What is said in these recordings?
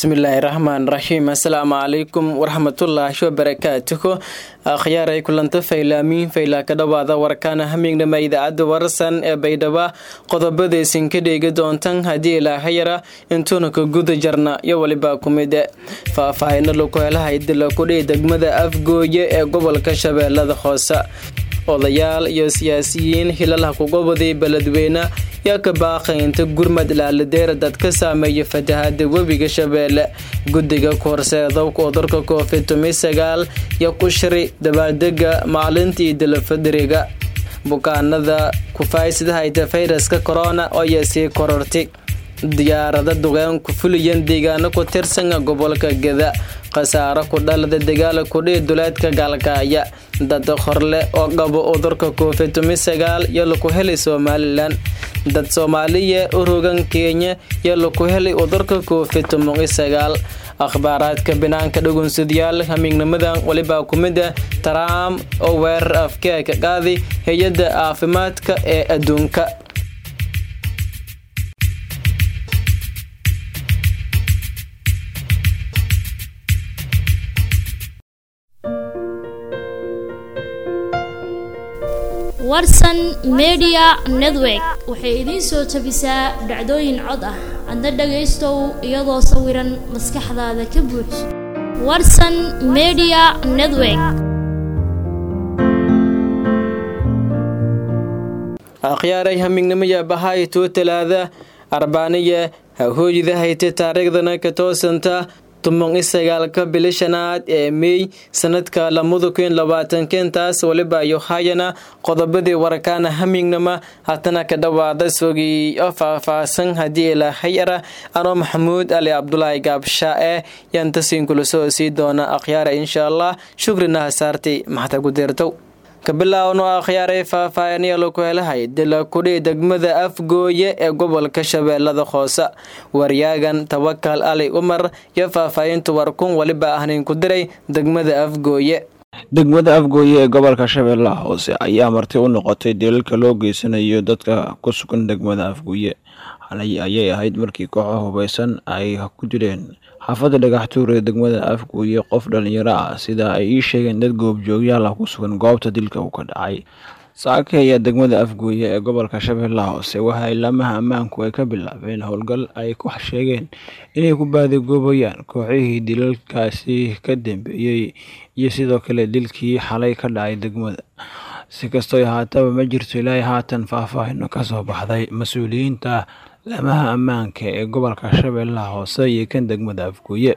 Bismillahirrahmanirrahim. Assalamu alaikum warahmatullahi wabarakatuh. Akhyaaray kulanta faylaamiin fayla ka dhawaada warkaana hamignama idaacada warsan ee Baydhabo qodobadaysan ka dhigi doontan hadii Ilaahay yara intuuna ka guda jarna iyo waliba kumide faahfaahinno lagu helahay dil ku dhig degmada Afgooye ee gobolka Shabeellada Hoose. Odayaal iyo siyaasiyiin hilalaha ku goboday beledweyne yaa ka baaqaynta gurmad ilaalideer dadka saameeyay fatahaada webiga Shabeelle guddiga korseedo cudurka COVID-19 iyo ku shiri dabaaldega maalintii dalafadriga bukaanada ku faa'iideysta fayraska corona oo yeesay kororti diyaarada duqeyn ku fuliyan deegaano ku tirsan gobolka Geda qasaaro ku dhalada dagaal ku dhig duleedka Galkaaya dad horle oo qabo cudurka COVID-19 iyo lagu helay Somaliland dad Soomaaliya oo rogan Kenya iyo lagu helay cudurka COVID-19 akhbaaraadka banaanka dhagoonsidayaal hamignamadan waliba kumida Trump oo weerar afka ka qaaday hay'adda caafimaadka ee adduunka. Warsan Media Network waxay idin soo tabisaa dhacdooyin cod ah adna dhageystow iyadoo sawiran maskaxdaada ka buux Warsan Media Network akhyaaray hamignimada bahay tootalaada arbaaniye hooyada hayte taariikhdana ka toosanta tumongisagaalka bilashanaad ee May sanadka 2020 taas waliba iyo hayana qodobadii warkaana hamignama hatana ka dhawaada soogi faahfaahsan hadii Ilaahay yara ano Maxamuud Ali Abdullahi Gaabshaa yanta siin kula soo sii doona akhyaara insha Allah shukrina saartay maxta ku deerto kabilaawno akhyaaray faahfaahinaya lagu helahay dil ku dhig degmada Afgooye ee gobolka Shabeellada Hoose wariyaagan Tawakkal Ali Umar ya faahfaahinta warkun waliba ahnayn ku diray degmada Afgooye. Degmada Afgooye ee gobolka Shabeellaha Hoose ayaa marti u noqotay dilalka loo geysanayo dadka ku sugan degmada Afgooye ayay ahayd markii kooxo hubeysan ay ku dileen xaafadda dhagaxtuur ee degmada Afgooye qof dhalinyaro ah sida ay ii sheegeen dad goobjoogayaal ku sugan goobta dilka uu ka dhacay. Saakaya degmada Afgooye ee gobolka Shabeellaha Hoose waxa ay lamaha ammaanku ay ka bilaabeen howlgal ay ku sheegeen inay ku baadagoobayaan kooxihii dilalkaasi ka dambeeyay iyo sidoo kale dilkii xalay ka dhacay degmada. Si kastoo haataba ma jirto ilaa haatan faahfaahin ka soo baxday mas'uuliyiinta lamaha ammaanka ee gobolka Shabeellaha Hoose iyo kan degmada Afgooye.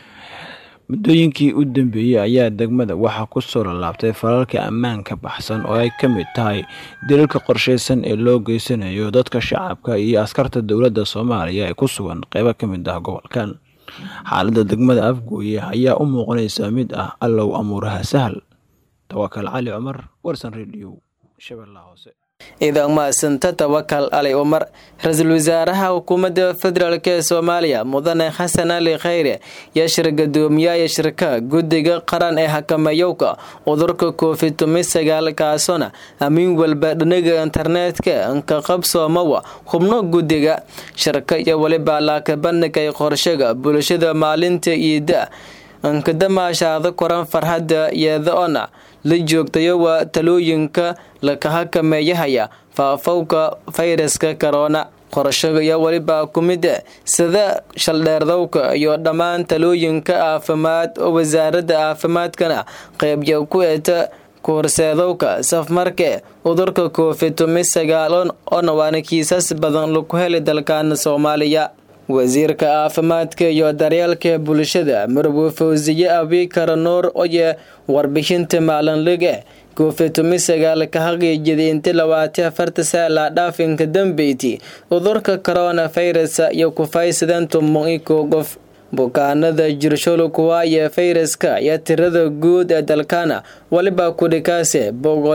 Muddooyinkii u dambeeyay ayaa degmada waxa ku soo laabtay falalka ammaanka baxsan oo ay ka mid tahay dilalka qorsheysan ee loo geysanayo dadka shacabka iyo askarta dowladda Soomaaliya ee ku sugan qaybo ka mid ah gobolkan. Xaaladda degmada Afgooye ayaa u muuqanaysa mid ah allow amuuraha sahal. Tawakkal Ali Umar, Warsan Radio, Shabeellaha Hoose. idan ma santa Tawakkal Ali Umar ra'iisul wasaaraha hukuumadda federaalka ee Soomaaliya mudane Xasan Ali Khayre ya shirkadoomiyaha shirka guddiga qaran ee xakamayowka cudurka COVID-19 kaasona amiin walba dhinaga internetka ka qabsoomawa xubno guddiga shirka iyo waliba la ka bandhigay qorshaga bulshada maalinta Iida anka damaashaada koran farxadda iyadoo la joogtayo waa talooyinka la ka xakameeyay faafowga fayraska corona qorshaga iyo waliba kumida sida shaldheerdowka iyo dhammaan talooyinka caafimaad oo wasaaradda caafimaadkana qaybyo ku eeta korseedowka safmarka cudurka COVID-19 oo waana kiisas badan lagu helay dalkan Soomaaliya. wasiirka caafimaadka iyo daryeelka bulshada Marwo Fawziye Abikar Nuur oo warbixinta maalinlaga COVID-19 ka xaqiijiyay inta 24 saac dhaafinka dambeeyay cudurka coronavirus iyo ku faa'iideysan qof bukaanada jirsholo kuwa iyo fayraska iyo tirada guud ee dalkana waliba ku dhikaase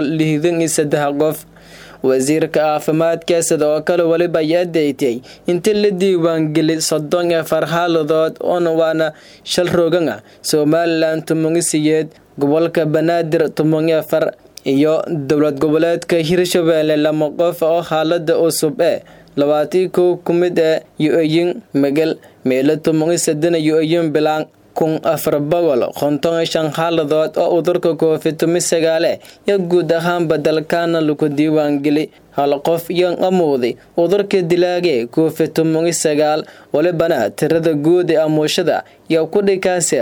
163 qof. wasiirka caafimaadka sidoo kale waliba yadeeyay inta la diiwaan geliyay 30 xaaladood oo waana shal roogana Somaliland 18 gobolka Banaadir 14 iyo dowlad goboleedka Hirshabeelle 2 qof oo xaalada cusub 21 kumid ah UAE magal meelo 17 ayuu bilaan 1455 xaaladood oo udurka COVID-19 iyo guud ahaanba dalkana lagu diiwaan geliyay hal qof iyo amooday udurka dilaaga COVID-19 walibana tirada guud ee amuushada iyo ku dhikaasay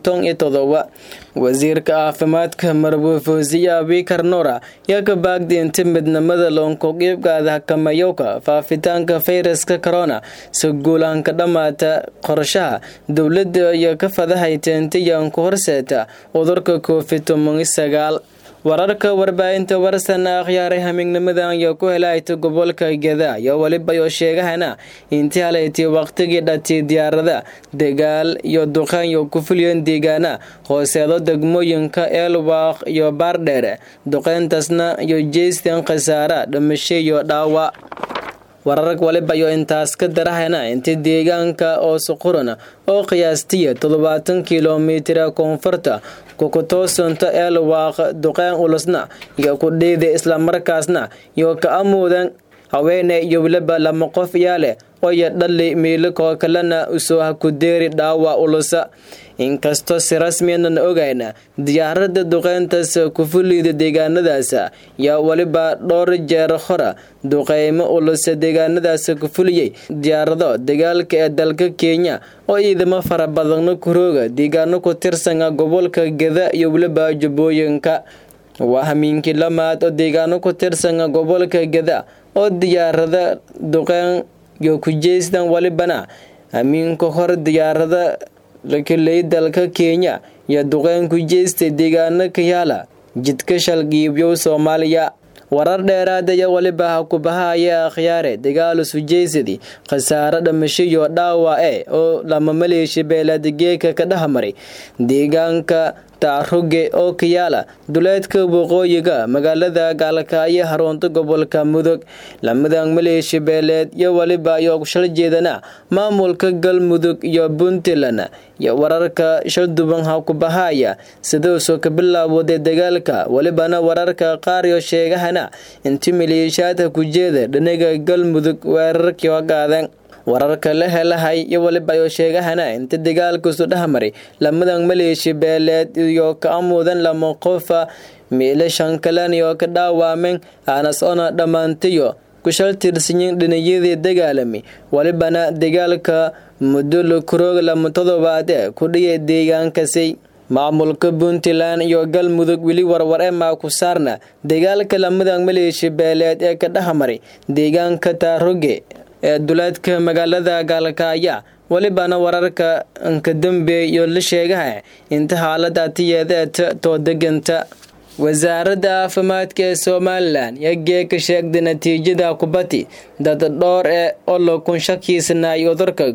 57 wasiirka caafimaadka Marwo Fawziya Abikar Noora yaa ka baagday inta midnimada loonku qeybgaada kamayowka faafitaanka fayraska corona si guulaan ka dhamaata qorshaha dawladda iyo ka fadahayteentay ku horseeta udurka COVID-19 wararka warbaahinta warsan akhyaaray hamignimada iyo ku helayta gobolka Gedo iyo waliba iyo sheegahana intii haleeyay waqtigii dhati diyaarada dagaal iyo duqaan iyo ku fuliyeen deegaana hooseedo degmooyinka Elwaq iyo Baardheer duqaantaasna iyo jeestan khasaara dhimasho iyo dhaawac wararka waliba iyo intaas ka darahayna intii deegaanka oo suqurana oo qiyaastii 70 kilomitir koonfurta ku toosanta Elwaq duqaan ulusna iyo ku dheeday isla markaasna iyo ka amoodan haweeney iyo waliba lama qof yaale oo dhali meelko kalena usoo ku deeri dhaawac ulusa inkastoo si rasmi ah ogayna diyaarada duqaantaas ku fuliyay deegaanadaas yaa waliba dhowr jeer hore duqeymo ulus deegaanadaas ku fuliyay diyaarado dagaalka ee dalka Kenya oo ciidamo fara badan ku rooga deegaano ku tirsan gobolka Gedo iyo waliba Jubbooyinka waa hamiinkii lamaad oo deegaano ku tirsan gobolka Gedo oo diyaarada duqaan iyo ku jeestan walibana hamiinka hore diyaarada lakelay dalka Kenya iyo duqaan ku jeestay deegaano ka yaala jidka shalgiibyo Soomaaliya warar dheeraad ah waliba ku bahaya khiyaare dagaal sujeysadi khasaare dhimasho iyo dhaawac oo lama maleeshiya beeladegeeka ka dhaxmaray deegaanka Taaruge oo ka yaala duleedka waqooyiga magaalada Gaalkaayo xarunta gobolka Mudug lamadan maleeshiya beeled iyo waliba iyo shal jeedana maamulka Galmudug iyo Puntland iyo wararka shal duban ku bahaya sidoo soo ka bilaawday dagaalka walibana wararka qaar iyo sheegahana intii maleeshiyada ku jeeda dhinaca Galmudug weerarkii qaadan wararka la helahay iyo waliba iyo sheegahana inta dagaalku soo dhaxmaray lamadan maleeshiya beeled iyo ka amoodan lama qof meelashan kalan iyo ka dhaawameen anas ona dhamaantiyo ku shaltirsiin dhinayada dagaalami walibana dagaalka muddo kuroog lama todobaad ku dhiyay deegaankaasi maamulka Puntland iyo Galmudug wili warwar ma ku saarna dagaalka lamadan maleeshiya beeled ee ka dhaxmaray deegaanka Taaruge ee duleedka magaalada Gaalkaayo walibana wararka ka dambeeyay iyo la sheegay inta xaaladda tiyada to deganta wasaaradda caafimaadka ee Soomaaliland yaa ka sheegday natiijada kubati dad dhowr oo la kun shakiisnaa udurka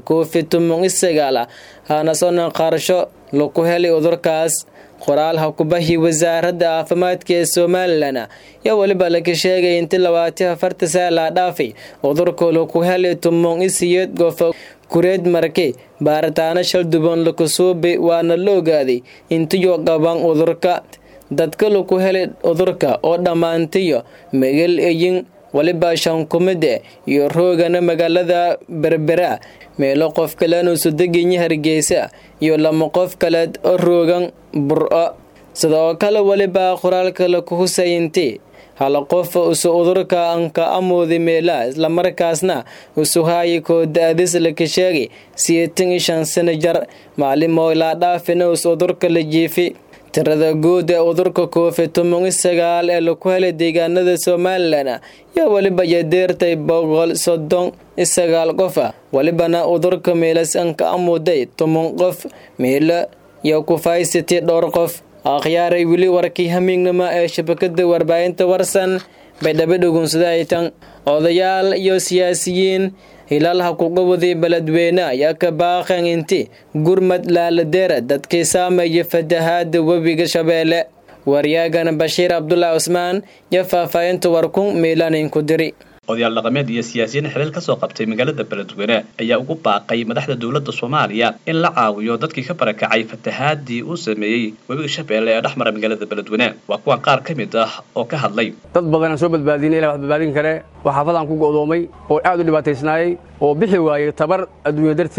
COVID-19 hana soo qarsho lagu helay udurkaas qoraal kubahi wasaaradda caafimaadka ee Soomaaliland yaa waliba la sheegay inta 24 saac la dhaafay udurka lagu helay 18 qof kureed markay baaritaano shal duban lagu soo waana la ogaaday intii qaban udurka dadka lagu helay udurka oo dhamaantiyo magal eeyin waliba shan kumide iyo roogana magaalada Berbera meelo qof kale oo soo degan Hargeysa iyo lama qof kale oo roogan Burco sidoo kale waliba qoraalka la ku husayntay hal qof oo soo udurka anka amoodi meela isla markaasna soo hayay koodadis la ka sheegay 85 sano jar maalimo la dhaafina oo udurka la jiifay tirada guud ee udurka COVID-19 ee lagu helay deegaanada Soomaaliland yaa waliba yadeertay 139 qof walibana udurka meelas anka amooday 10 qof meela iyo ku faaysatay dhowr qof akhyaaray wili warkii hamiignima ee shabakada warbaahinta warsan bay dhabadogunsadaytan odayaal iyo siyaasiyiin hilaalha ku qawaday beledweyne ayaa ka baaqan intii gurmad laaladeera dadkii saameeyay fatahaada webiga Shabeelle waryaagana Bashiir Abdullah Usmaan ya faafaahinta warkun meelanin ku diri odayaal dhaqameed iyo siyaasiyiin xilal ka soo qabtay magaalada Beledweyne ayaa ugu baaqay madaxda dawladda Soomaaliya in la caawiyo dadkii ka barakacay fatahaadii uu sameeyay webiga Shabeelle ee dhaxmara magaalada Beledweyne waa kuwa qaar kamid ah oo ka hadlay dad badan soo badbaadinay wax badbaadin kare waxa xafadan ku go'doomay oo aad u dhibaataysnaayay oo bixi waayay tabar adduunyo darteed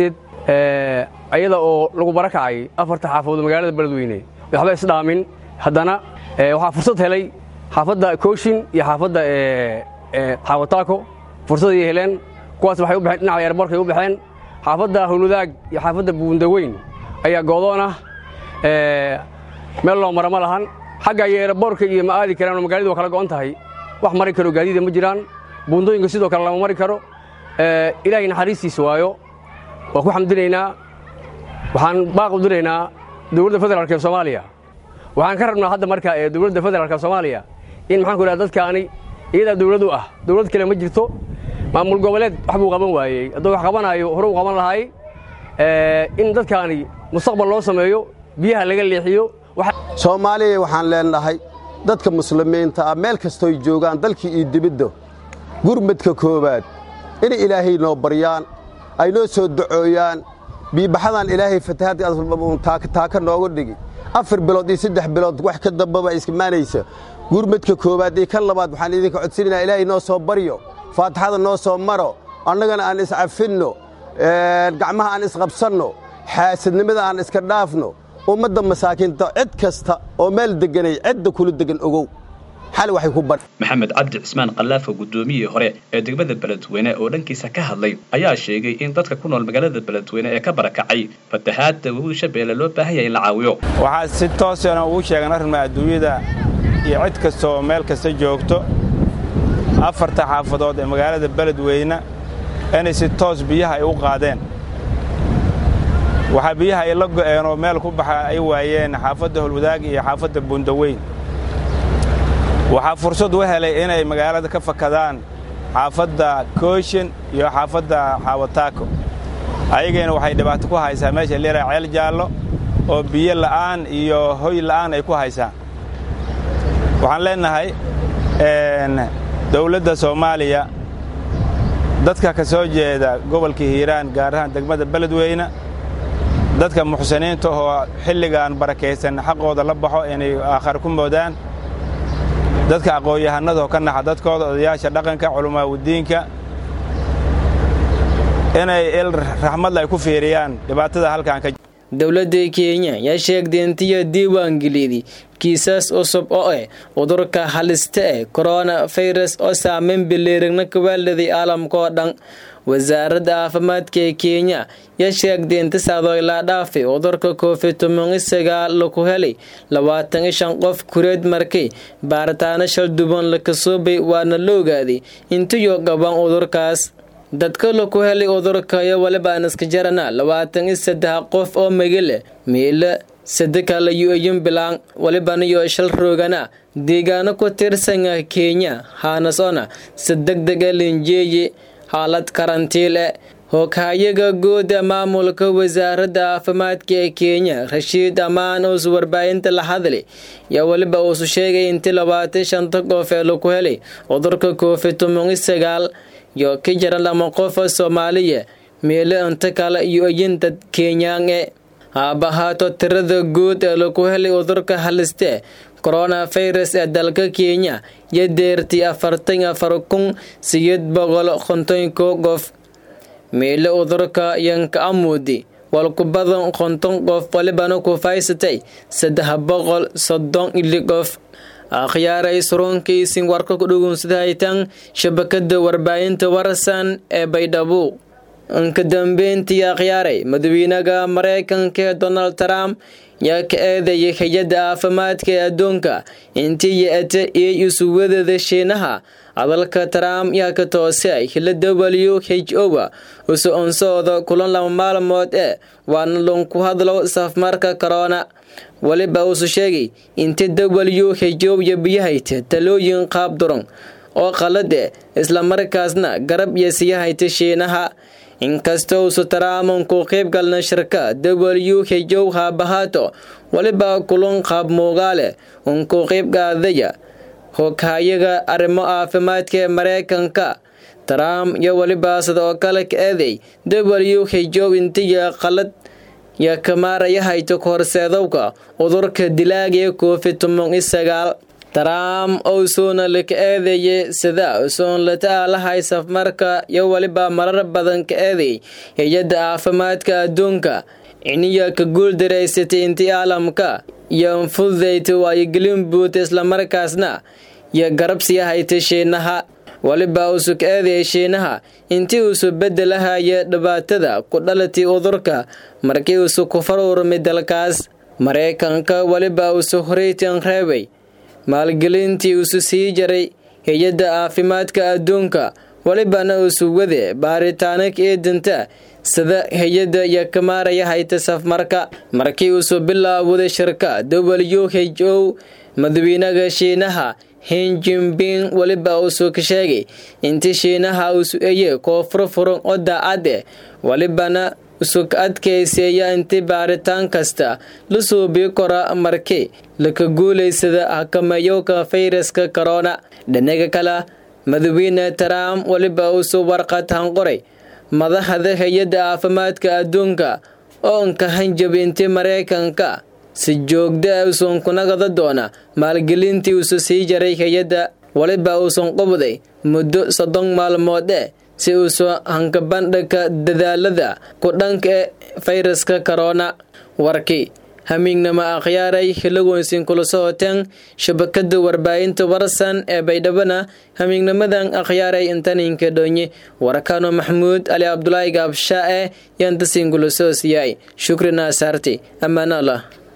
ayada oo lagu barakacay afarta xaafadood magaalada Beledweyne waxba isdhaamin haddana waxaa fursad helay xaafadda Kooshin iyo xaafadda Xawataako fursad ay heleen kuwaas waxay u baxeen dhinaca airportka ay u baxeen xaafadda Howlwadaag iyo xaafadda Buundaweyn ayaa goodoon ah meel loo maro ma lahan xagga airportka iyo ma aadi karaan magaaladu kala go'an tahay wax mari karo gaadiid ma jiraan buundooyinka sidoo kale lama mari karo ilaahay naxariistiisa waayo waa ku xamdinaynaa waxaan baaq u diraynaa dawladda federaalka ee Soomaaliya waxaan ka rabnaa hadda marka dawladda federaalka Soomaaliya in maxaan ku raad dadkaani iyada dawladu ah dawlad kale ma jirto maamul goboleed wax buu qaban waayay hadduu wax qabanayo hore u qaban lahaay in dadkaani mustaqbal loo sameeyo biyaha laga leexiyo Soomaaliya waxaan leenahay dadka muslimiinta ah meel kasto ay joogaan dalkii iyo dibadda gurmadka koobaad in ilaahay noo baryaan ay noo soo ducooyaan biibaxadan ilaahay fatahaad taaka nooga dhigi 4 bilood iyo 3 bilood wax ka dambaba iskamaanaysa gurmadka koobaad iyo kan labaad waxaan idinka codsanaynaa ilaahay noo soo baryo faatixada noo soo maro annagana aan is cafinno gacmaha aan is qabsanno xaasidnimada aan iska dhaafno ummadda masaakiinta cid kasta oo meel deganay cidda kula degan ogow xal waxay ku bar Maxamed Cabdi Cismaan Qalaafo gudoomiyihii hore ee degmada Beledweyne oo dhankiisa ka hadlay ayaa sheegay in dadka ku nool magaalada Beledweyne ee ka barakacay fatahaadda Webiga Shabeelle loo baahan yahay in la caawiyo waxa si toos ah ugu sheegan arrimaha adduunyada iyo cid kasta oo meel kasta joogto afarta xaafadood ee magaalada Beledweyne inay si toos biyaha ay u qaadeen waxa biyaha ay la go'een oo meel ku baxa ay waayeen xaafadda Howlwadaag iyo xaafadda Buundaweyn waxa fursad u helay inay magaalada ka fakadaan xaafadda Kooshin iyo xaafadda Xawataako ayagana waxay dhibaato ku haysaa meesha leeyahay ceel jaallo oo biyo la'aan iyo hoy la'aan ay ku haysaa waxaan leenahay dawladda Soomaaliya dadka ka soo jeeda gobolka Hiiraan gaar ahaan degmada Beledweyne dadka muxsiniinta oo xilligan barakeysan xaqooda la baxo inay aakhir ku moodaan dadka aqoon-yahanada oo ka naxa dadkooda odayaasha dhaqanka culumaa wadiinka inay raxmad ay ku fiiriyaan dhibaatada halkan ka dawladda Kenya yaa sheegtay intii diiwaangeliyay kiisas cusub oo cudurka halista coronavirus oo saameyn bileerna ka waalday caalamka oo dhan wasaaradda caafimaadka ee Kenya yaa sheegtay in taasoo ilaa dhaafay cudurka COVID-19 lagu helay 25 qof kureed markay baaritaano shal duban la kasoo waana la ogaaday intii gaban cudurkaas dadka lagu helay cudurka iyo waliba iska jarana 23 qof oo magale meel saddex la yu'ayim bilaan waliba iyo shal roogana deegaano ku tirsan Kenya hanasona saddex linjeeye xaalad karantiile hoggaamiyaha guud ee maamulka wasaaradda caafimaadka ee Kenya Rashid Amaan oo warbaahinta la hadlay yaa waliba uu sheegay in 25 qof lagu helay cudurka COVID-19 iyo ka jiran lama qof Soomaaliya meel inta kale yu'ayin dad Kenyaan abahato tirada guud ee lagu helay cudurka halista coronavirus ee dalka Kenya iyo deertii 44,750 qof meel cudurka yanka amoodi walku badan 50 qof walibana ku faysatay 330 qof akhyaaray suroonkiisin warka ku dhugunsadaytan shabakada warbaahinta Warsan ee Baydhabo anka dambeyntii akhyaaray madaxweynaha Mareykanka Donald Trump yaa ka eedeeyay hay'adda caafimaadka adduunka intii ay isu wadada Shiinaha hadalka Trump yaa ka toosay WHO oo soo kulan lama maalmood waan ku hadlo safmarka corona waliba uu sheegay inta WHO iyo biyahayta talooyin qaab duran oo qalad isla markaasna garab yeesiyahayta Shiinaha inkastoo uu Trump ku qayb galna shirka WHO habahato waliba kulan qaab muuqaal ku qayb qaadaya hoggaamiyaha arrimo caafimaadka Mareykanka Trump iyo waliba sidoo kale ka eeday WHO intii qalad ya kamaaraya hayto korseedowka cudurka dilaaga ee COVID-19 Trump oo soona la eedeeyay sida soon la taalahay safmarka iyo waliba marar badan ka eedeeyay hay'adda caafimaadka adduunka iniya ka guuldareysatay intii caalamka iyo fududeeyay wacyigelin buut isla markaasna iyo garabsi hay'adda Shiinaha waliba uu ka eedeeyay Shiinaha intii uu soo bedelahay dhibaatada ku dhalatay cudurka markii uu ku faruurmay dalkaas Mareykanka waliba uu soo horeeyay reebay maalgelintii uu sii jaray hay'adda caafimaadka adduunka walibana uu soo waday baaritaanka eedinta sida hay'adda iyo kamaaraya hay'adda safmarka markii uu soo bilaawday shirka WHO madaxweynaha Shiinaha Xi Jinping waliba uu soo ka sheegay intii Shiinaha uu su'eeyay koonfur furan oo daacad walibana usoo adkeysaya intii baaritaan kasta la soo biikora markii la ka guuleysada xakamayowga fayraska corona dhinaca kale madaxweyne Trump waliba uu soo warqad hanqoray madaxda hay'adda caafimaadka adduunka oo ka hanjabintay Mareykanka si joogto ah soo kunagada doona maalgelintii uu sii jaray hay'adda waliba uu soo qabday muddo 30 maalmood si uu soo hankabandhaka dadaalada ku dhanka fayraska corona warkii hamiignama akhyaaray xilligoonsin kula socoteen shabakada warbaahinta Warsan ee Baydhabo hamiignamadan akhyaaray intaninka doonye warkano Maxamuud Ali Abdullaahi Gaabshaa yaan dasin kula soo siiyay shukrina saarti amaana Allah